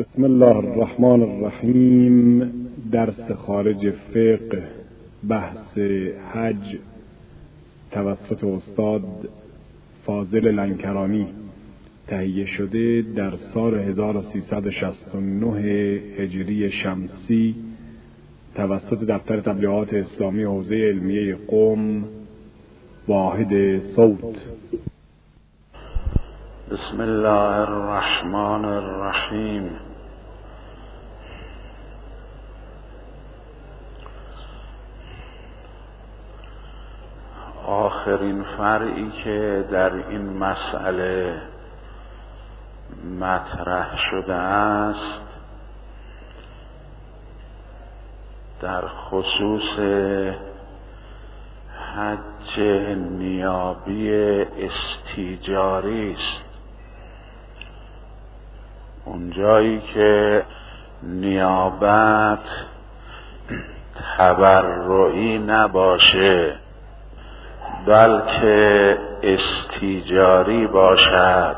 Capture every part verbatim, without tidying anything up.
بسم الله الرحمن الرحیم. درس خارج فقه، بحث حج توسط استاد فاضل لنکرانی تهیه شده در سال هزار و سیصد و شصت و نه هجری شمسی توسط دفتر تبلیغات اسلامی حوزه علمیه قم، واحد صوت. بسم الله الرحمن الرحیم. آخرین فرعی که در این مسئله مطرح شده است در خصوص حج نیابی استیجاری است. اونجایی که نیابت تبرعی نباشه بلکه استیجاری باشد،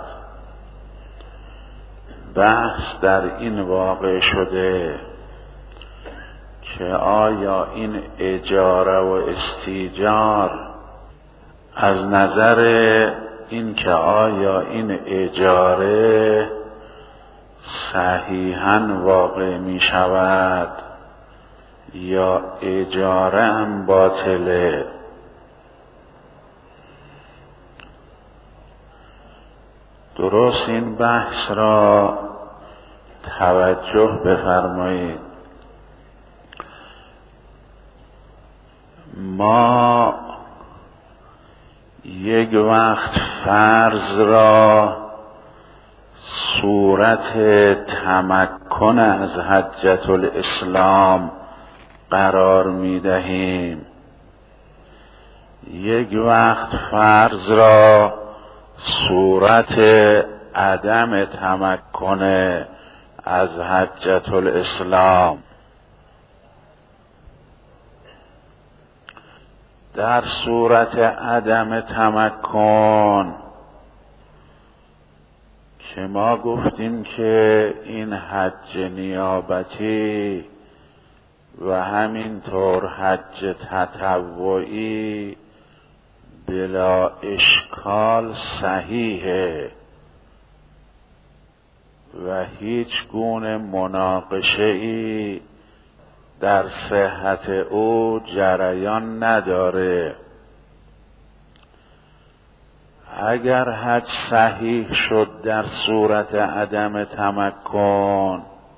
بحث در این واقع شده که آیا این اجاره و استیجار از نظر این که آیا این اجاره صحیحاً واقع می شود یا اجاره هم باطله. درست این بحث را توجه بفرمایید. ما یک وقت فرض را صورت تمکن از حجة الاسلام قرار می دهیم، یک وقت فرض را صورت عدم تمکن از حجة الاسلام. در صورت عدم تمکن که ما گفتیم که این حج نیابتی و همینطور حج تطوعی بلا اشکال صحیحه و هیچ گونه مناقشه ای در صحت او جریان نداره. اگر حج صحیح شد در صورت عدم تمکن،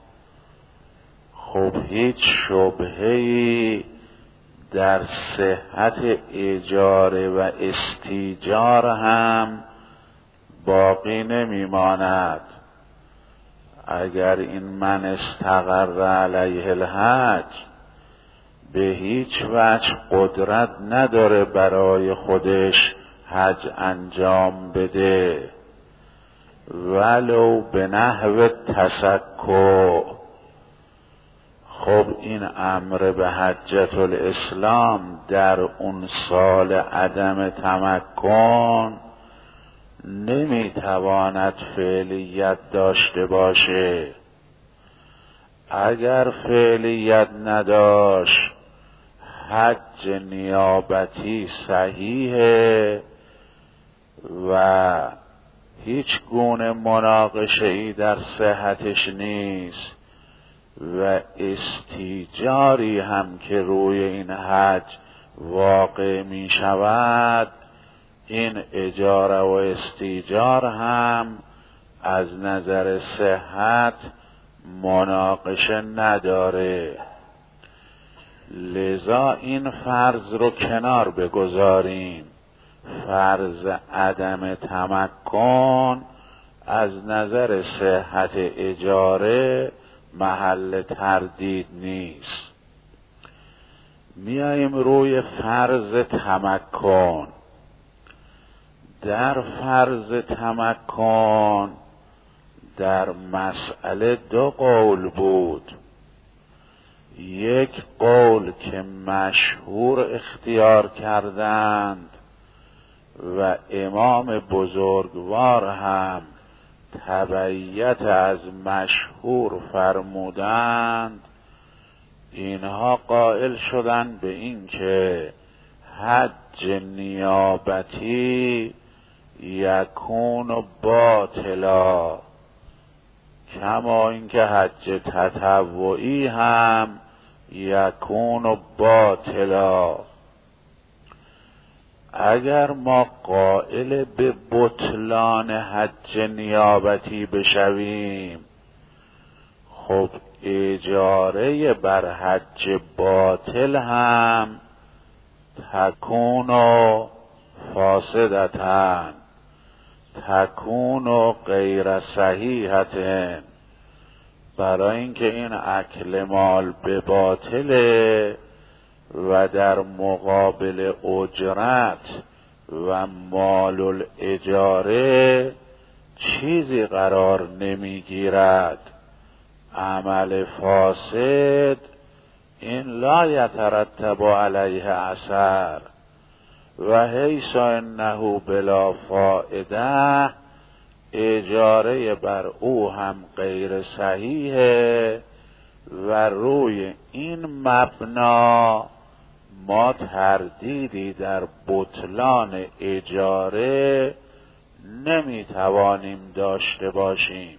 خب هیچ شبهه‌ای در صحت اجاره و استیجار هم باقی نمیماند. اگر این من استقر علیه الحج به هیچ وجه قدرت نداره برای خودش حج انجام بده ولو به نحو تسکع، خب این امر به حجة الاسلام در اون سال عدم تمکن نمیتواند فعلیت داشته باشه. اگر فعلیت نداشت حج نیابتی صحیحه و هیچ گونه مناقشه ای در صحتش نیست و استیجاری هم که روی این حج واقع می شود، این اجاره و استیجار هم از نظر صحت مناقشه نداره. لذا این فرض رو کنار بگذاریم. فرض عدم تمکن از نظر صحت اجاره محل تردید نیست. میاییم روی فرض تمکن. در فرض تمکن در مسئله دو قول بود. یک قول که مشهور اختیار کردند و امام بزرگوار هم تبعیت از مشهور فرمودند، اینها قائل شدند به این که حج نیابتی یکون باطلا، کما اینکه حج تطوعی هم یکون باطلا. اگر ما قائل به بطلان حج نیابتی بشویم، خب اجاره بر حج باطل هم تکون و فاسدتن، تکون و غیر صحیحتن، برای اینکه این اکل مال به باطله و در مقابل اجرت و مال الاجاره چیزی قرار نمیگیرد. عمل فاسد این لا یترتب علیه اثر و حیث انه بلا فائده، اجاره بر او هم غیر صحیحه و روی این مبنا ما تردیدی در بطلان اجاره نمیتوانیم داشته باشیم.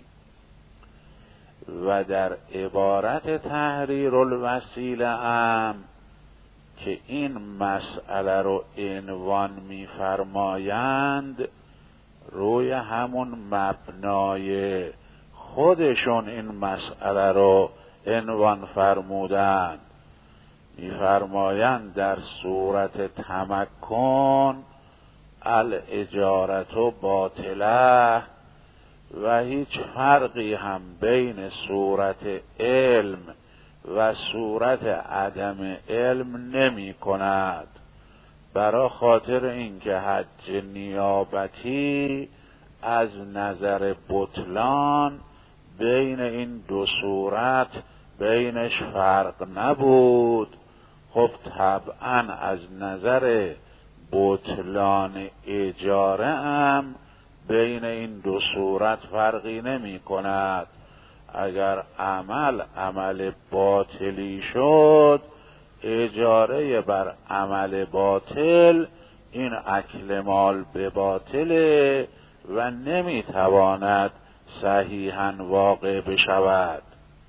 و در عبارت تحریر الوسیله هم که این مسئله رو عنوان می‌فرمایند، روی همون مبنای خودشون این مسئله رو عنوان فرمودند. می‌فرمایند در صورت تمکن الاجارت باطله و هیچ فرقی هم بین صورت علم و صورت عدم علم نمی کند، برای خاطر اینکه حج نیابتی از نظر بطلان بین این دو صورت بینش فرق نبود. خب طبعا از نظر بطلان اجاره هم بین این دو صورت فرقی نمی کند. اگر عمل عمل باطلی شد، اجاره بر عمل باطل این اکل مال به باطله و نمی تواند صحیحاً واقع بشود.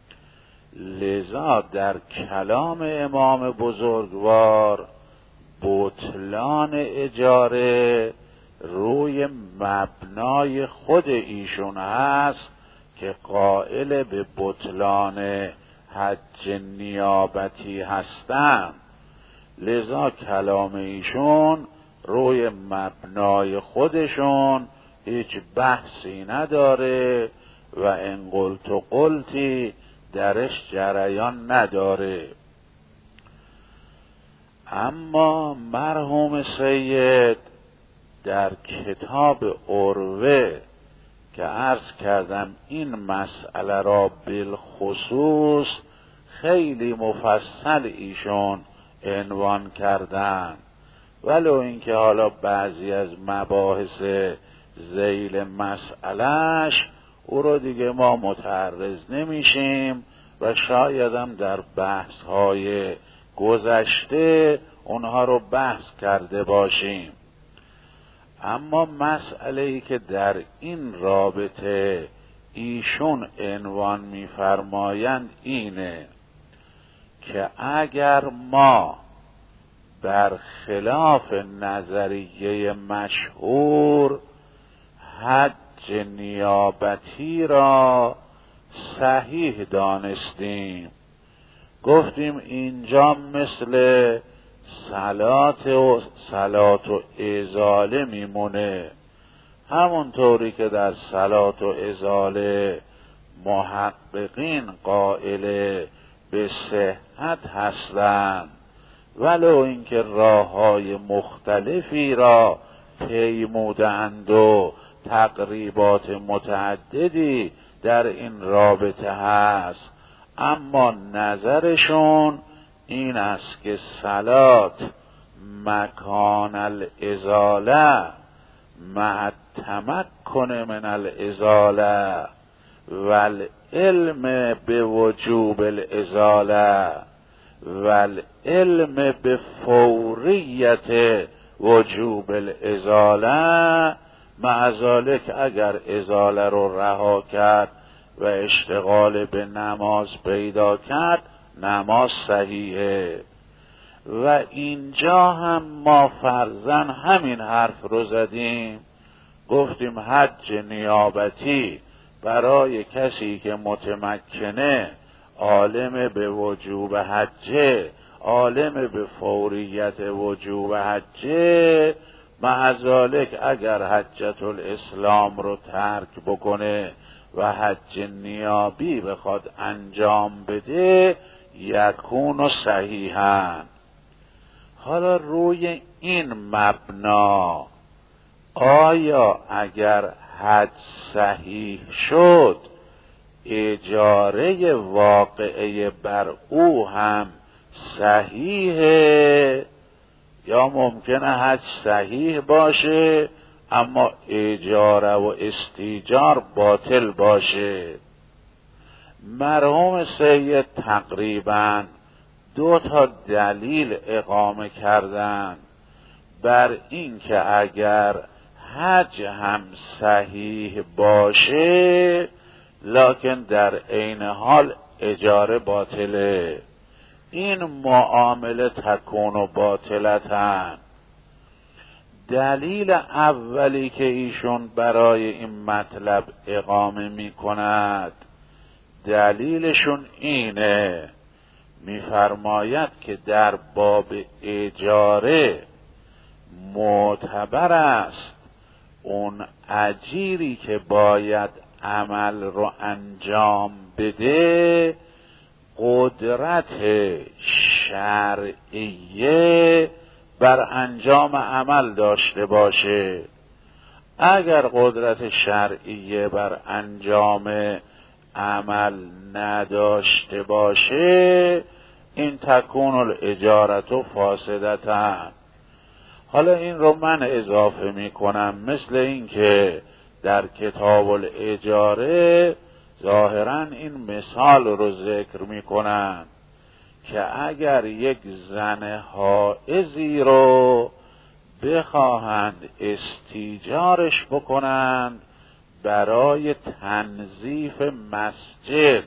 لذا در کلام امام بزرگوار بطلان اجاره روی مبنای خود ایشون هست که قائل به بطلان حج نیابتی هستند. لذا کلام ایشون روی مبنای خودشون هیچ بحثی نداره و ان قلت و قلتی درش جریان نداره. اما مرحوم سید در کتاب عروه که عرض کردم این مسئله را بالخصوص خیلی مفصل ایشون عنوان کردن، ولو اینکه حالا بعضی از مباحث ذیل مسئلهش او رو دیگه ما متعرض نمیشیم و شایدم در بحث های گذشته اونها رو بحث کرده باشیم. اما مسئله ای که در این رابطه ایشون عنوان می‌فرمایند اینه که اگر ما برخلاف نظریه مشهور حج نیابتی را صحیح دانستیم، گفتیم اینجا مثل صلات و صلات و ازاله میمونه، همونطوری که در صلات و ازاله محققین قائل به صحت هستند، ولو اینکه راه‌های مختلفی را پیمودند و تقریبات متعددی در این رابطه هست، اما نظرشون این است که صلات مکان الازاله مع التمکن من الازاله والعلم بوجوب الازاله والعلم بفوریت وجوب الازاله، مع ذلک اگر ازاله رو رها کرد و اشتغال به نماز پیدا کرد نماز صحیحه. و اینجا هم ما فرضاً همین حرف رو زدیم، گفتیم حج نیابتی برای کسی که متمکنه، عالم به وجوب حجه، عالم به فوریت وجوب حجه، مع ذلک اگر حجت الاسلام رو ترک بکنه و حج نیابی بخواد انجام بده یکون صحیحاً. حالا روی این مبنا آیا اگر حج صحیح شد اجاره واقعه بر او هم صحیحه، یا ممکنه حج صحیح باشه اما اجاره و استیجار باطل باشه؟ مرحوم سید تقریباً دو تا دلیل اقامه کردن بر این که اگر حج هم صحیح باشه لکن در عین حال اجاره باطله. این معامله تکون و باطلتن. دلیل اولی که ایشون برای این مطلب اقامه می کند، دلیلشون اینه، می‌فرماید که در باب اجاره معتبر است اون اجیری که باید عمل رو انجام بده قدرت شرعیه بر انجام عمل داشته باشه. اگر قدرت شرعیه بر انجام عمل نداشته باشه این تکون الاجارت فاسدتن. حالا این رو من اضافه می کنم، مثل این که در کتاب الاجاره ظاهراً این مثال رو ذکر می کنن که اگر یک زن حائضی رو بخواهند استیجارش بکنند برای تنظیف مسجد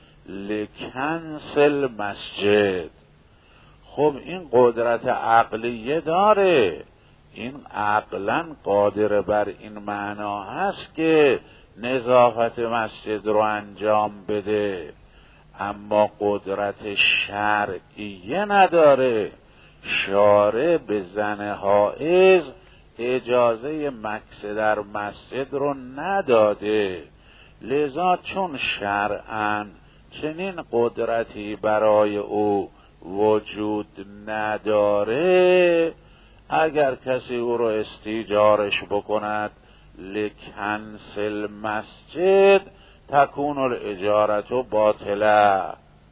لکنسل مسجد، خب این قدرت عقلیه داره، این عقلاً قادر بر این معنا هست که نظافت مسجد رو انجام بده، اما قدرت شرعیه نداره. شارع به زن حائض اجازه مکث در مسجد رو نداده، لذا چون شرعاً چنین قدرتی برای او وجود نداره، اگر کسی او رو استیجارش بکند لکنسل مسجد تکون الاجارت باطله.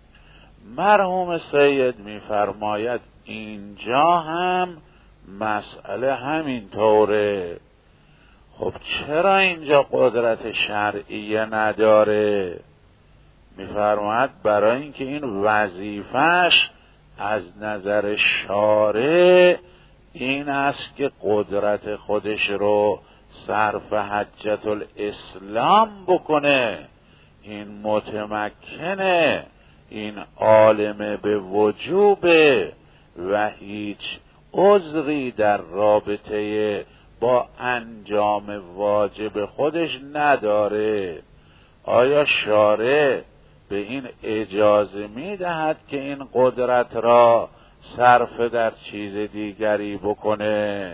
مرحوم سید میفرماید اینجا هم مسئله همین طوره. خب چرا اینجا قدرت شرعیه نداره؟ میفرماید برای اینکه این وظیفش از نظر شارع این است که قدرت خودش رو صرف حجت الاسلام بکنه، این متمکنه، این عالم به وجوبه و هیچ عذری در رابطه با انجام واجب خودش نداره. آیا شارع به این اجازه میدهد که این قدرت را صرف در چیز دیگری بکنه؟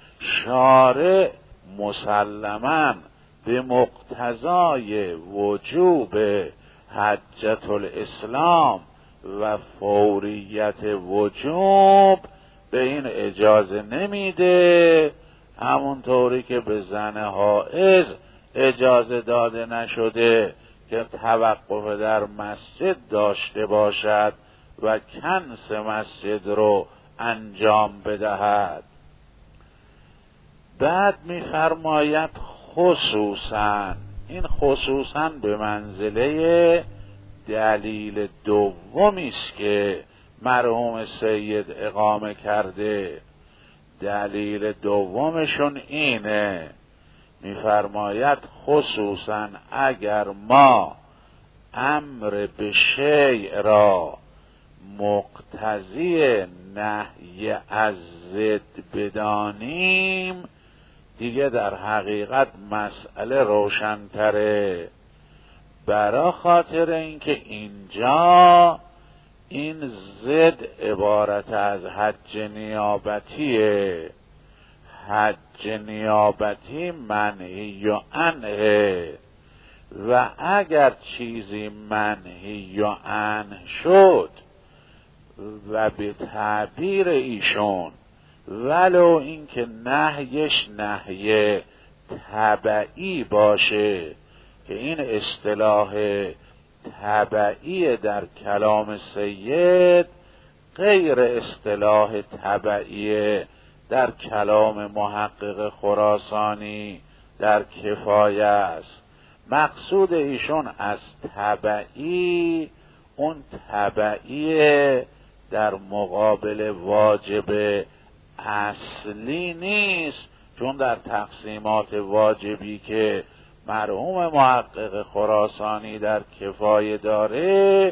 شارع مسلماً به مقتضای وجوب حجت الاسلام و فوریت وجوب به این اجازه نمیده، همونطوری که به زن حائض اجازه داده نشده که توقف در مسجد داشته باشد و کنس مسجد رو انجام بدهد. بعد می‌فرماید خصوصاً، این خصوصاً به منزله دلیل دومی است که مرحوم سید اقامه کرده. دلیل دومشون اینه، می‌فرماید خصوصاً اگر ما امر به شیء را مقتضی نهی از ضد بدانیم، دیگه در حقیقت مسئله روشن‌تره. برای خاطر اینکه اینجا این ضد عبارت از حج نیابتیه، حج نیابتی منهی و عنه، و اگر چیزی منهی و عنه شد و به تعبیر ایشون ولو اینکه نهیش نهی تبعی باشه، که این اصطلاح تبعی در کلام سید غیر اصطلاح تبعی در کلام محقق خراسانی در کفایه است. مقصود ایشون از تبعی اون تبعی در مقابل واجب اصلی نیست، چون در تقسیمات واجبی که مرحوم محقق خراسانی در کفایه داره،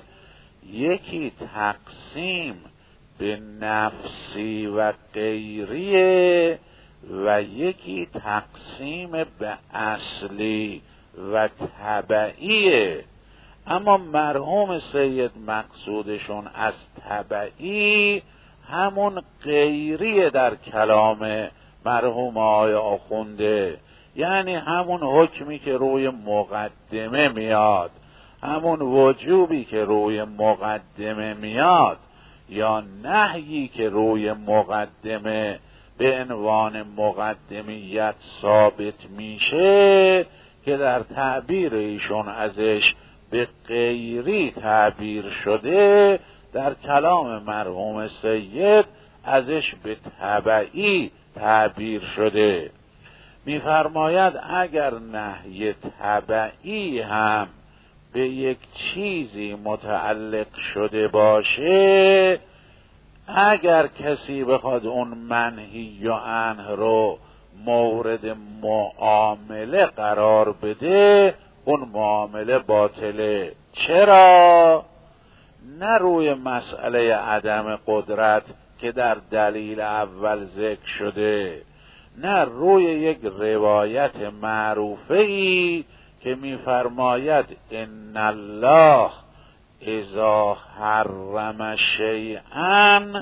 یکی تقسیم به نفسی و غیریه و یکی تقسیم به اصلی و تبعیه. اما مرحوم سید مقصودشون از تبعی همون غیریه در کلام مرحوم آقای آخونده، یعنی همون حکمی که روی مقدمه میاد، همون وجوبی که روی مقدمه میاد، یا نهیی که روی مقدمه به عنوان مقدمیت ثابت میشه، که در تعبیر ایشون ازش به غیری تعبیر شده، در کلام مرحوم سید ازش به تبعی تعبیر شده. می‌فرماید اگر نهی تبعی هم به یک چیزی متعلق شده باشه، اگر کسی بخواد اون منهی و عنه رو مورد معامله قرار بده، اون معامله باطله. چرا؟ نه روی مسئله عدم قدرت که در دلیل اول ذکر شده، نه روی یک روایت معروفه‌ای که می‌فرماید ان الله اذا حرم شیئا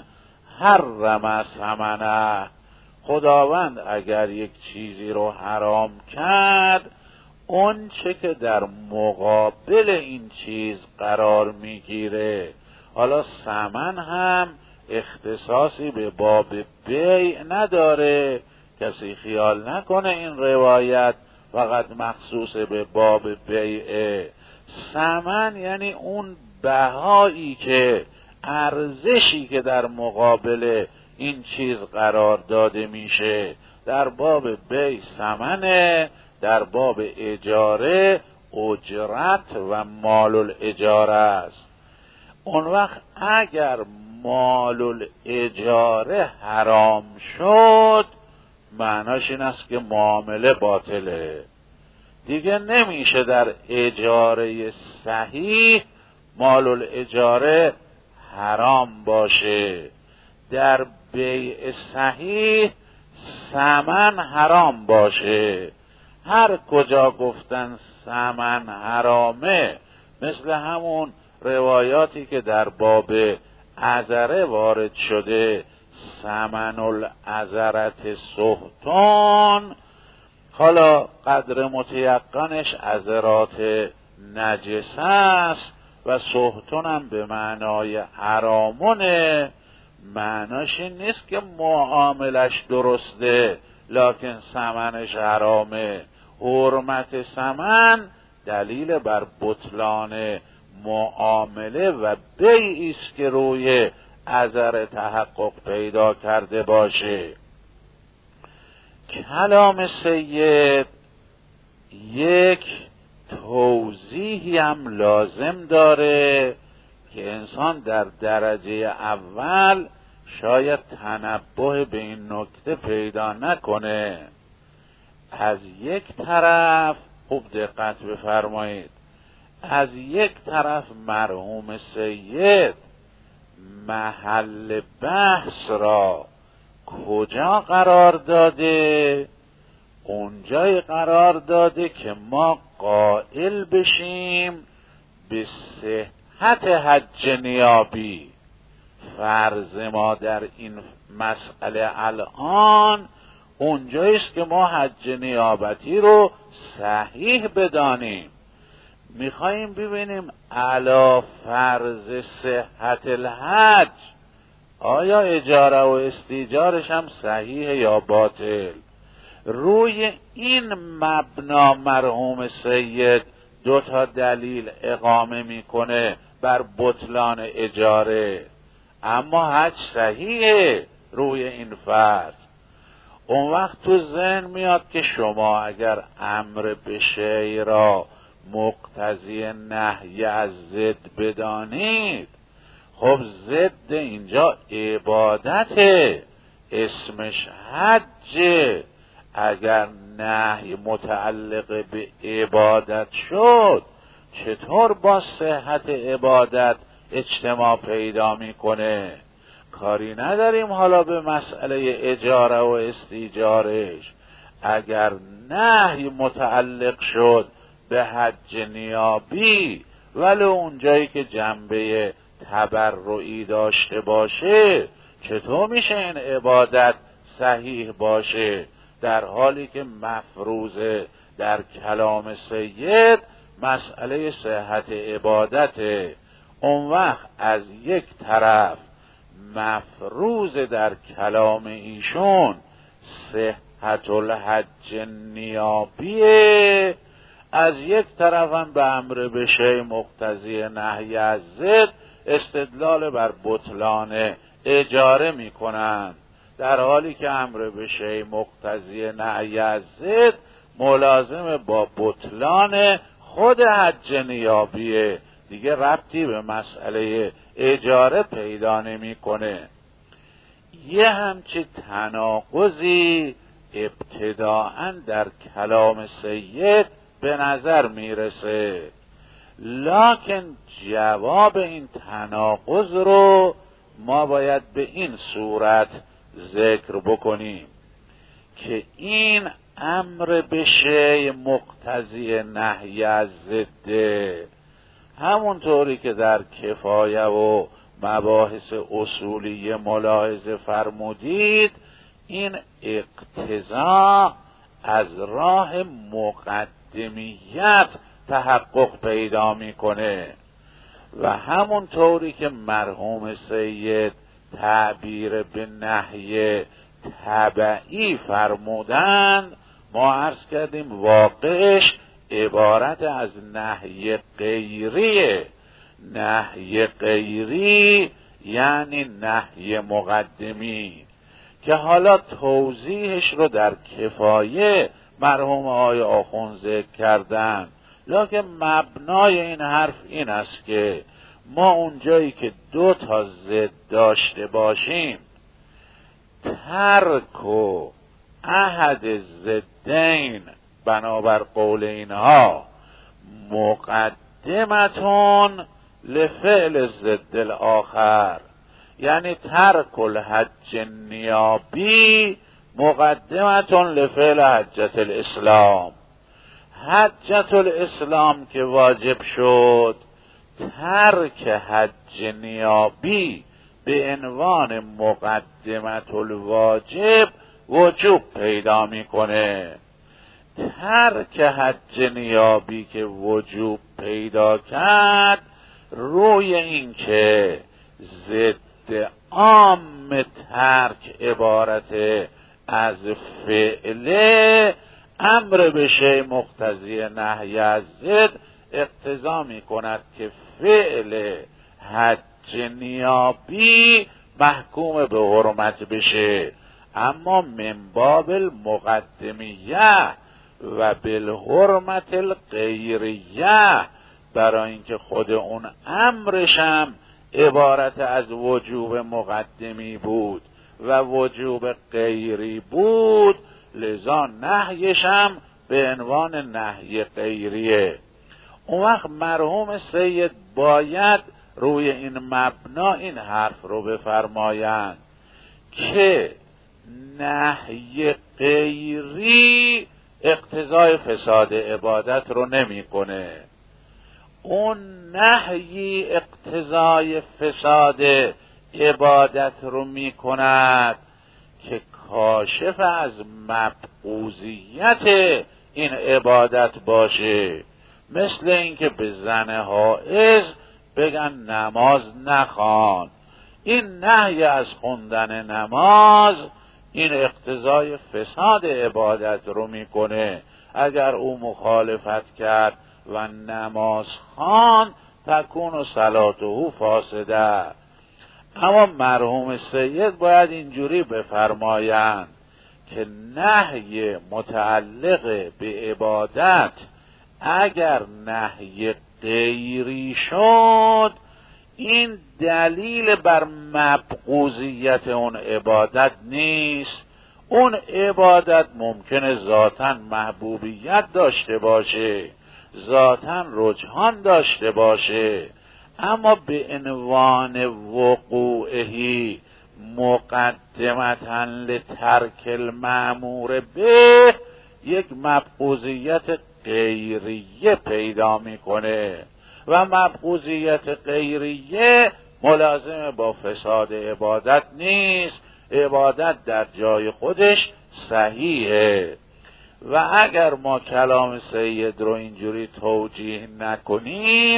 حرم ثمنه. خداوند اگر یک چیزی رو حرام کرد، اون چه که در مقابل این چیز قرار میگیره، حالا ثمن هم اختصاصی به باب بیع نداره، کسی خیال نکنه این روایت فقط مخصوص به باب بیعه. ثمن یعنی اون بهایی که ارزشی که در مقابل این چیز قرار داده میشه. در باب بیع ثمنه، در باب اجاره اجرت و مال الاجاره است. اون وقت اگر مال الاجاره حرام شد، معناش این است که معامله باطله. دیگه نمیشه در اجاره صحیح مال الاجاره حرام باشه، در بیع صحیح ثمن حرام باشه. هر کجا گفتن ثمن حرامه، مثل همون روایاتی که در باب عذره وارد شده، ثمن العذرت سهتون، حالا قدر متیقنش عذرات نجس است و سهتون هم به معنای حرامونه. معناش این نیست که معاملش درسته لکن ثمنش حرامه. حرمت ثمن دلیل بر بطلان معامله و بیعی است که روی عذر تحقق پیدا کرده باشه. کلام سید یک توضیحی هم لازم داره که انسان در درجه اول شاید تنبه به این نکته پیدا نکنه. از یک طرف خوب دقت بفرمایید، از یک طرف مرحوم سید محل بحث را کجا قرار داده؟ اونجای قرار داده که ما قائل بشیم به صحت حج نیابی. فرض ما در این مسئله الان اونجاییست که ما حج نیابتی رو صحیح بدانیم. میخواییم ببینیم علی فرض صحت الحج آیا اجاره و استیجارش هم صحیح یا باطل. روی این مبنا مرحوم سید دو تا دلیل اقامه میکنه بر بطلان اجاره، اما حج صحیحه روی این فرض. اون وقت تو ذهن میاد که شما اگر امر به شیء را مقتضی نهی از ضد بدانید، خب ضد اینجا عبادته، اسمش حجه. اگر نهی متعلق به عبادت شد، چطور با صحت عبادت اجتماع پیدا میکنه؟ کاری نداریم حالا به مسئله اجاره و استیجارش. اگر نهی متعلق شد به حج نیابی، ولی اونجایی که جنبه تبرعی داشته باشه، چطور میشه این عبادت صحیح باشه؟ در حالی که مفروضه در کلام سید مسئله صحت عبادته. اون وقت از یک طرف مفروض در کلام ایشون صحت الحج نیابیه، از یک طرف هم به امر به شیء مقتضی نهی از ضد استدلال بر بطلان اجاره میکنند، در حالی که امر به شیء مقتضی نهی از ضد ملازم با بطلان خود حج نیابیه، دیگه ربطی به مسئله اجاره پیدا نمیکنه. یه همچه تناقضی ابتداءً در کلام سید به نظر میرسه، لکن جواب این تناقض رو ما باید به این صورت ذکر بکنیم که این امر به شیء مقتضی نهی از ضده، همونطوری که در کفایه و مباحث اصولی ملاحظه فرمودید، این اقتضا از راه مقدمیت تحقق پیدا میکنه و همونطوری که مرحوم سید تعبیر به نهی تبعی فرمودند، ما عرض کردیم واقعش عبارت از نهی غیریه. نهی غیری یعنی نهی مقدمی که حالا توضیحش رو در کفایه مرحوم آقای آخوند ذکر کردن، لکن مبنای این حرف این است که ما اونجایی که دو تا ضد داشته باشیم، ترک و احد ضدین بنابر قول اینها مقدمتون لفعل ضد الاخر، یعنی ترک الحج نیابی مقدمتون لفعل حجت الاسلام. حجت الاسلام که واجب شد، ترک حج نیابی به عنوان مقدمت الواجب وجوب پیدا میکنه. ترک حج نیابی که وجوب پیدا کرد، روی این که ضد عام ترک عبارت از فعله، امر به شیء مقتضی نهی از ضد اقتضا می کند که فعل حج نیابی محکوم به حرمت بشه. اما من باب المقدمیه و بالحرمت الغیریه، برای اینکه خود اون امرش هم عبارت از وجوب مقدمی بود و وجوب غیری بود، لذا نهیش هم به عنوان نهی غیریه. اون وقت مرحوم سید باید روی این مبنا این حرف رو بفرمایند که نهی غیری اقتضای فساد عبادت رو نمیکنه. اون نهی اقتضای فساد عبادت رو میکند که کاشف از مبغوضیت این عبادت باشه، مثل اینکه به زن حائض بگن نماز نخوان. این نهی از خوندن نماز این اقتضای فساد عبادت رو میکنه. اگر او مخالفت کرد و نماز خوان تکون صلاته فاسده. اما مرحوم سید باید اینجوری بفرمایند که نهی متعلق به عبادت اگر نهی غیری شد، این دلیل بر مبغوضیت اون عبادت نیست. اون عبادت ممکنه ذاتاً محبوبیت داشته باشه، ذاتاً رجحان داشته باشه، اما به عنوان وقوعهی مقدمتاً لترک المأمور به یک مبغوضیت غیریه پیدا میکنه و مبغوضیت غیریه ملازم با فساد عبادت نیست. عبادت در جای خودش صحیحه. و اگر ما کلام سید رو اینجوری توجیه نکنیم،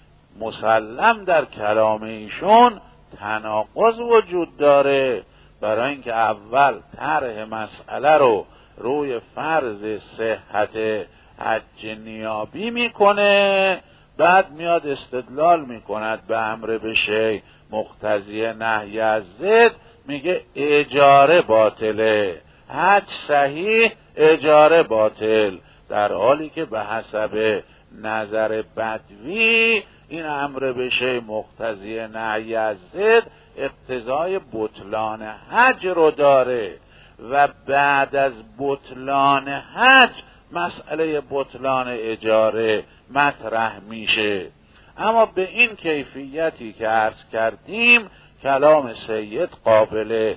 مسلم در کلام ایشون تناقض وجود داره. برای اینکه اول طرح مسئله رو روی فرض صحت حج نیابی میکنه، بعد میاد استدلال میکند به امر به شیء مقتضی نهی از ضد، میگه اجاره باطله، حج صحیح اجاره باطل، در حالی که به حسب نظر بدوی این امر به شیء مقتضی نهی از ضد اقتضای بطلان حج رو داره و بعد از بطلان حج مسئله بطلان اجاره مطرح میشه. اما به این کیفیتی که عرض کردیم کلام سید قابل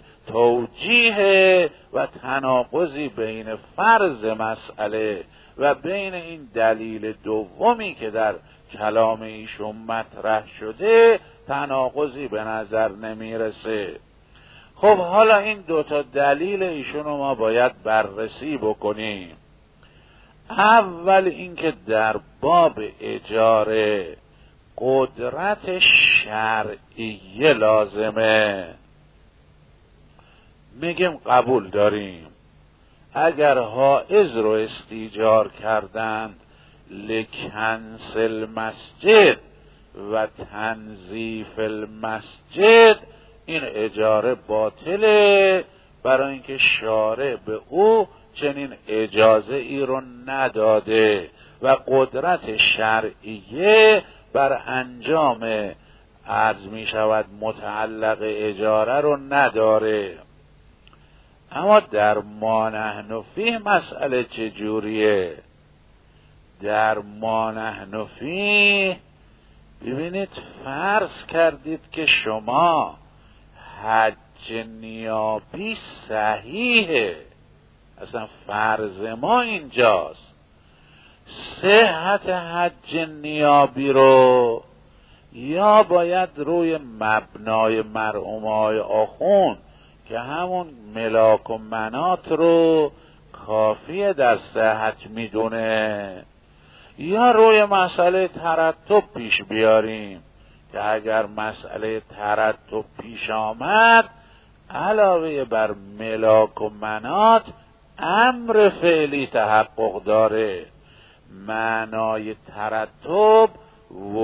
توجیه و تناقضی بین فرض مسئله و بین این دلیل دومی که در کلام ایشون مطرح شده تناقضی به نظر نمیرسه. خب حالا این دوتا دلیل ایشون رو ما باید بررسی بکنیم. اول اینکه در باب اجاره قدرت شرعیه لازمه. میگیم قبول داریم اگر حائض رو استیجار کردند لکنس المسجد و تنظیف المسجد، این اجاره باطله، برای اینکه شارع به او چنین اجازه ای رو نداده و قدرت شرعیه بر انجام عرض می شود متعلق اجاره رو نداره. اما در ما نحن فیه مسئله چجوریه؟ در ما نحن فیه ببینید فرض کردید که شما حج نیابی صحیحه، اصلا فرض ما اینجاست صحت حج نیابی رو یا باید روی مبنای مرحومای آخوند که همون ملاک و منات رو کافیه در صحت میدونه، یا روی مسئله ترتب پیش بیاریم که اگر مسئله ترتب پیش آمد علاوه بر ملاک و منات امر فعلی تحقق داره. معنای ترتب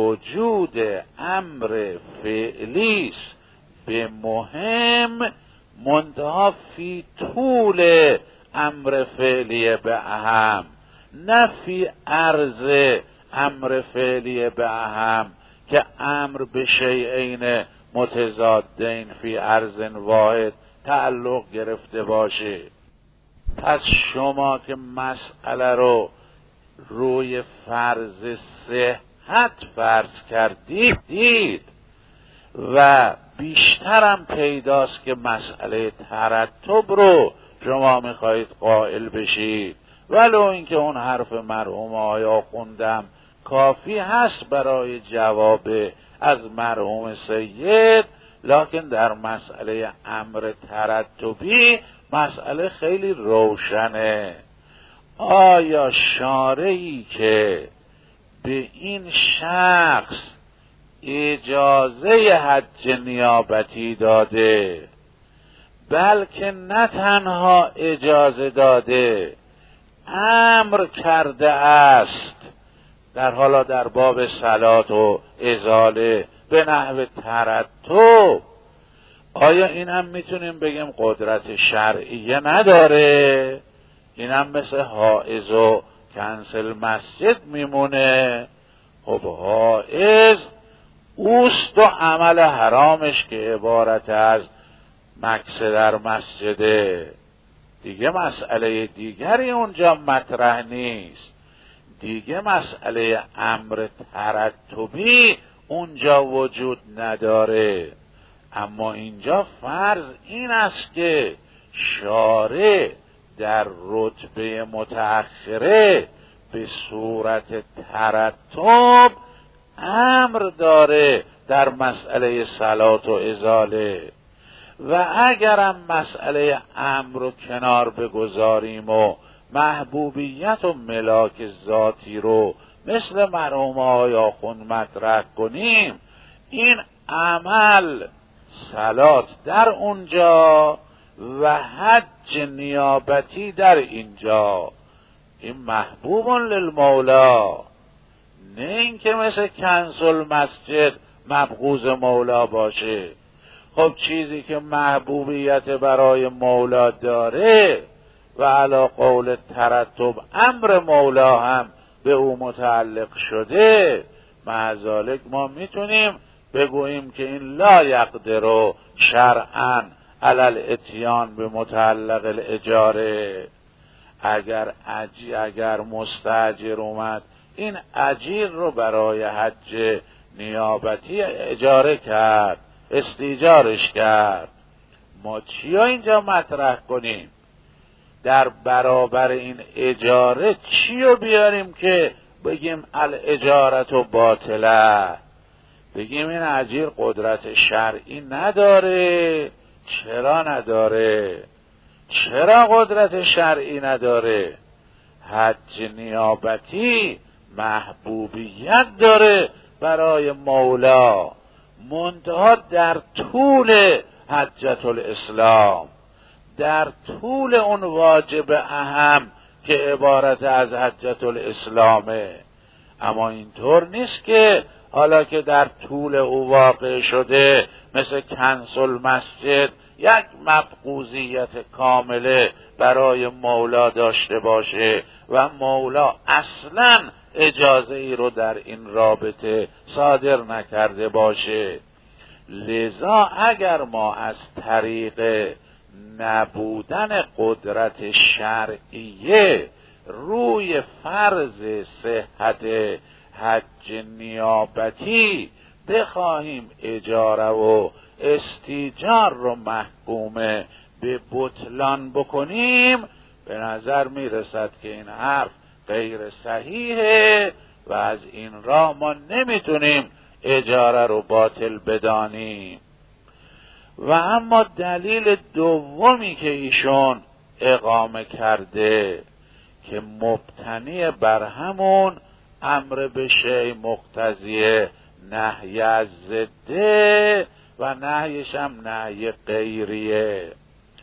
وجود امر فعلی است به مهم منتها فی طول امر فعلی به اهم، نه فی عرض امر فعلی به اهم که امر به شیئین متضادین فی عرض واحد تعلق گرفته باشه. پس شما که مسئله رو روی فرض صحت فرض کردید دید و بیشترم پیداست که مسئله ترتب رو شما میخواهید قائل بشید، ولو اینکه اون حرف مرحوم آیا خوندم کافی هست برای جواب از مرحوم سید، لکن در مسئله امر ترتبی مسئله خیلی روشنه. آیا شارعی که به این شخص اجازه حج نیابتی داده، بلکه نه تنها اجازه داده امر کرده است، در حالا در باب صلات و ازاله به نحو ترتب، آیا این هم میتونیم بگیم قدرت شرعیه نداره؟ این هم مثل حائض و کنسل مسجد میمونه. خب حائض اوست و عمل حرامش که عبارت از مکث در مسجده، دیگه مسئله دیگری اونجا مطرح نیست، دیگه مسئله امر ترتبی اونجا وجود نداره. اما اینجا فرض این است که شارع در رتبه متأخره به صورت ترتب امر داره در مسئله صلات و ازاله، و اگرم مسئله امر رو کنار بگذاریم و محبوبیت و ملاک ذاتی رو مثل مرحوم آقای آخوند مطرح کنیم، این عمل صلات در اونجا و حج نیابتی در اینجا، این محبوب للمولا، نه اینکه مثل کنسل مسجد مبغوض مولا باشه. خب چیزی که محبوبیت برای مولا داره و علی قول ترتب امر مولا هم به او متعلق شده، معذالک ما میتونیم بگوییم که این لا یقدر شرعا علی الاتیان به متعلق الاجاره. اگر اجی اگر مستاجر اومد این اجیر رو برای حج نیابتی اجاره کرد، استیجارش کرد، ما چی اینجا مطرح کنیم؟ در برابر این اجاره چی رو بیاریم که بگیم الاجارت و باطله، بگیم این اجیر قدرت شرعی نداره؟ چرا نداره؟ چرا قدرت شرعی نداره؟ حج نیابتی محبوبیت داره برای مولا، منتها در طول حجت الاسلام، در طول اون واجب اهم که عبارت از حجت الاسلامه. اما اینطور نیست که حالا که در طول او واقع شده مثل کنسل مسجد یک مبغوضیت کامله برای مولا داشته باشه و مولا اصلا اجازه ای رو در این رابطه صادر نکرده باشه. لذا اگر ما از طریق نبودن قدرت شرعیه روی فرض صحت حج نیابتی بخواهیم اجاره و استیجار رو محکوم به بطلان بکنیم، به نظر میرسد که این حرف غیر صحیحه و از این راه ما نمیتونیم اجاره رو باطل بدانیم. و اما دلیل دومی که ایشون اقامه کرده که مبتنی بر همون امر به شیء مقتضی نهی از ضده و نهیش هم نهی غیریه.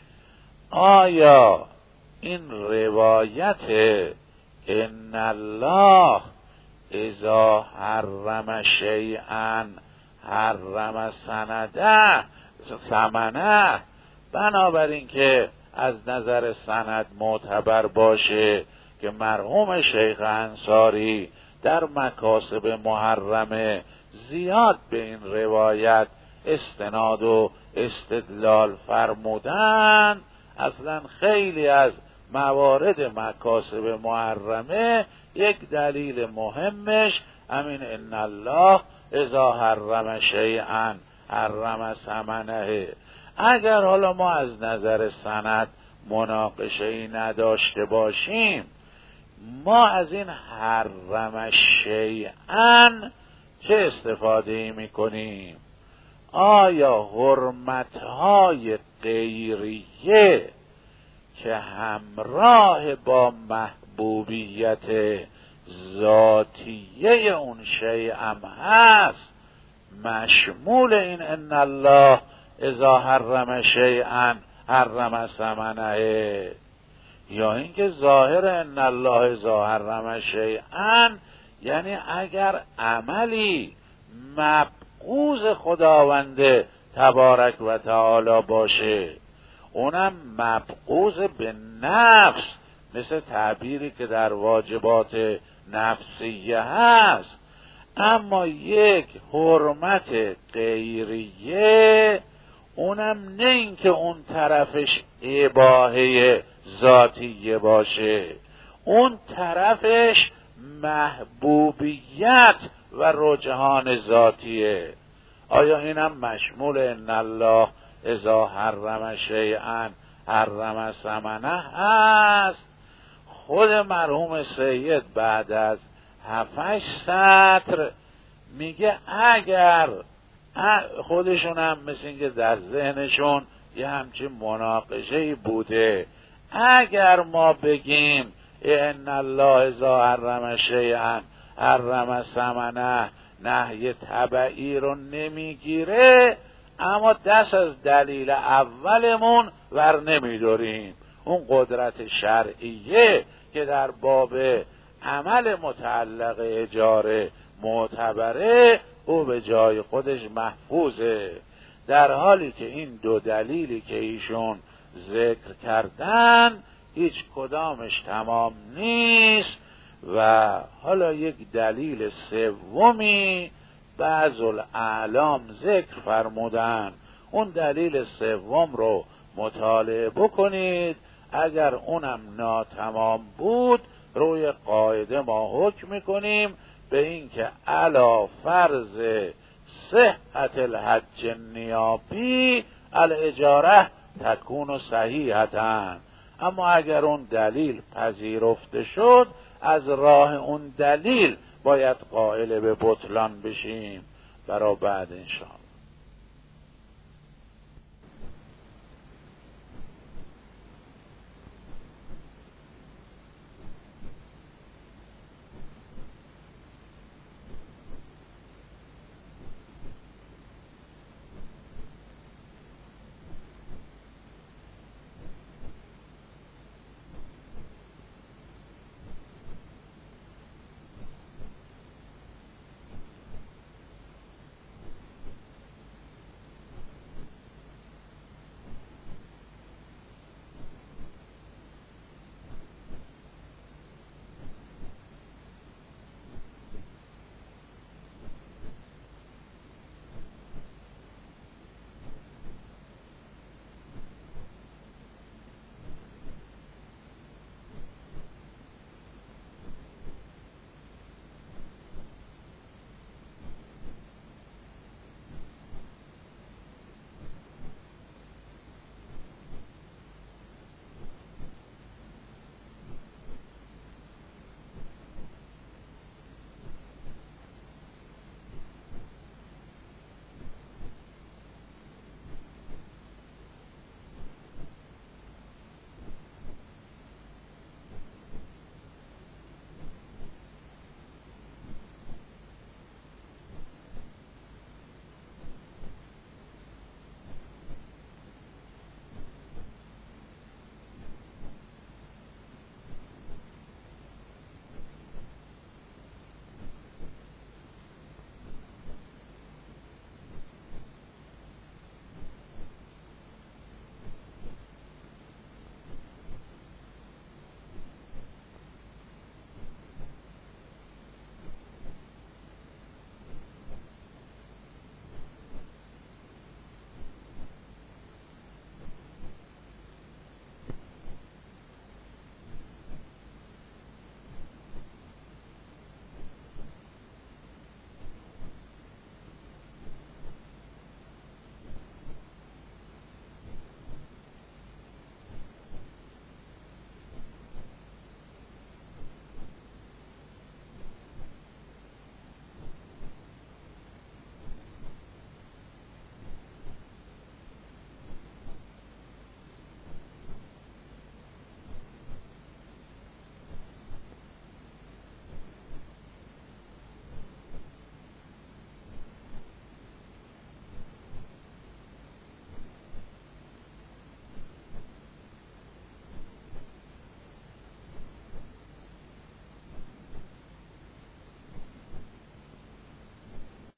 آیا این روایت ان الله اذا حرم شیئا حرم سنده ثمنه بنابراین که از نظر سند معتبر باشه که مرحوم شیخ انصاری در مکاسب محرمه زیاد به این روایت استناد و استدلال فرمودن، اصلا خیلی از موارد مکاسب محرمه یک دلیل مهمش همین ان الله اذا حرم شیئا حرم ثمنه. اگر حالا ما از نظر سند مناقشه ای نداشته باشیم، ما از این حرم شیئا چه استفاده ای میکنیم؟ آیا حرمتهای غیریه که همراه با محبوبیت ذاتیه اون شیء هم هست مشمول این ان الله اذا حرم شیئا حرم ثمنه، یا اینکه ظاهر ان الله اذا حرم شیئا یعنی اگر عملی مبغوض خداوند تبارک و تعالی باشه، اونم مبغوض به نفس، مثل تعبیری که در واجبات نفسیه هست، اما یک حرمت غیریه اونم نه اینکه اون طرفش اباحه ذاتیه باشه، اون طرفش محبوبیت و رجحان ذاتیه. آیا اینم مشمول ان الله اذا حرم شیئا حرم ثمنه هست؟ خود مرحوم سید بعد از هفتش سطر میگه اگر خودشون هم مثل اینکه در ذهنشون یه همچین مناقشه‌ای بوده، اگر ما بگیم ان الله اذا حرم شیئا حرم ثمنه نهی تبعی رو نمیگیره، اما دست از دلیل اولمون ور نمیداریم. اون قدرت شرعیه که در باب عمل متعلق اجاره معتبره او به جای خودش محفوظه، در حالی که این دو دلیلی که ایشون ذکر کردن هیچ کدامش تمام نیست. و حالا یک دلیل سومی بعض الاعلام ذکر فرمودن، اون دلیل سوم رو مطالعه بکنید، اگر اونم ناتمام بود روی قاعده ما حکم میکنیم به این که علا فرض صحت الحج نیابی الاجاره تکون صحیحتن. اما اگر اون دلیل پذیرفته شد از راه اون دلیل باید قائل به بطلان بشیم. برای بعد انشاءالله.